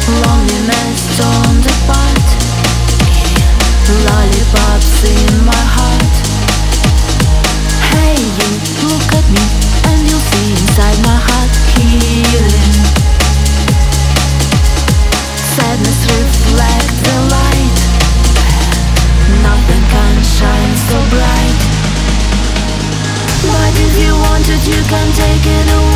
Loneliness torn apart, lollipops in my heart. Hey you, look at me and you'll see inside my heart healing. Sadness reflects the light, nothing can shine so bright. But if you want it, you can take it away.